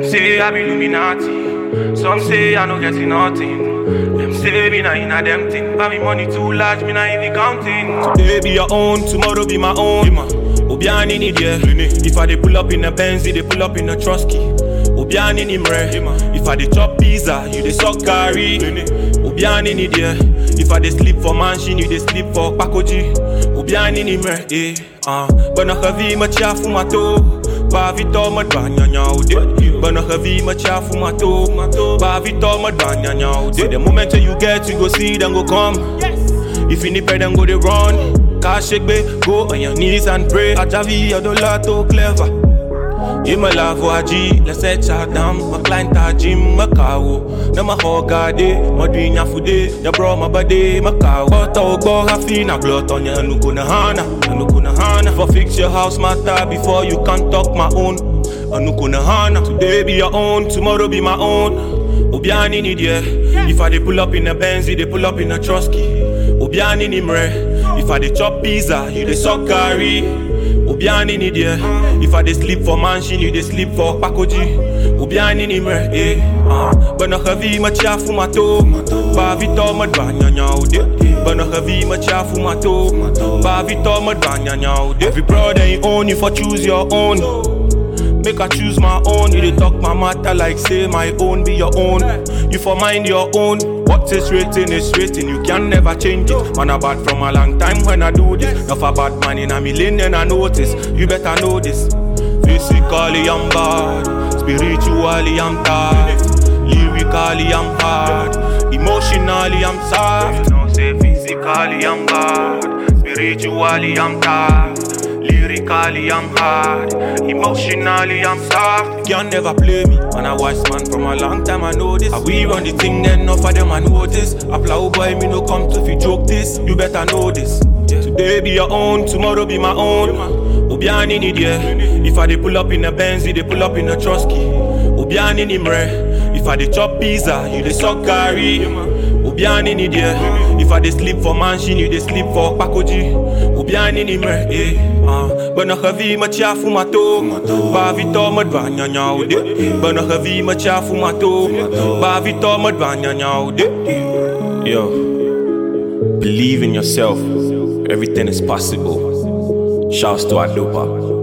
say I be Illuminati, some say I no getting nothing. Them say me not inna them thing, but me money too large, me not even counting. Today be your own, tomorrow be my own. Obiani need ya. If I dey pull up in a Benz, they pull up in a Trusky. Obiani ni mre. If I dey chop pizza, you dey suck curry. Obiani need ya. If I dey sleep for mansion, you dey sleep for Pakoji. Obiani ni mre. Bana khavi ma chafu mato. Ba vito madbanya nyaude. Bana khavi ma chafu mato. Ba vito madbanya nyaude. The moment you get, you go see them go come. If you need pay, then go they run. Cash shake, go on your knees and pray. Ajavi, I don't lot too clever. You my love for a G, let's set ya down. My client a gym, my cow. Na my hogade, my dream ya fude. Ya bro my body, my cow. But I go happy na glot on ya anukuna hana. For fix your house matter before you can talk my own. Anukuna hana. Today be your own, tomorrow be my own. Obiani need ya. If I dey pull up in a Benz, they pull up in a Trusky. Obiani ni mre. If I dey chop pizza, you dey suck curry. Obiani ni dia. If I dey sleep for mansion, you dey sleep for Pakoji. Obiani ni mre. Bana khavi ma chafu mato. Ba vito madbanya nyaude. Bana khavi ma chafu mato. Ba vito madbanya nyaude. Every brother you own, you for choose your own. Make I choose my own. You dey talk my matter like say my own be your own. You for mind your own. What is written is written. You can never change it. Man, I bad from a long time when I do this. Not a bad man in a million and I notice. You better know this. Physically I'm bad. Spiritually I'm tough. Lyrically I'm hard. Emotionally I'm soft. You know, say physically I'm bad. Spiritually I'm tough. Lyrically I'm hard, emotionally I'm soft. You can never play me, man a wise man from a long time I know this. We run the thing then enough of them I notice. Applaud boy me no come to fi joke this. You better know this. Today be your own, tomorrow be my own. Obiani need ya. If I dey pull up in a Benz, they pull up in a Trusky. Obiani ni mre. If I dey chop pizza, you dey suck curry. Obiani need ya. If I dey sleep for mansion, you dey sleep for Pakoji. Obiani ni mre. Bana khavi ma chafu mato. Ba vito madbanya nyaude. Bana khavi ma chafu mato. Ba vito madbanya nyaude. Yo, believe in yourself. Everything is possible. Shouts to Adopa.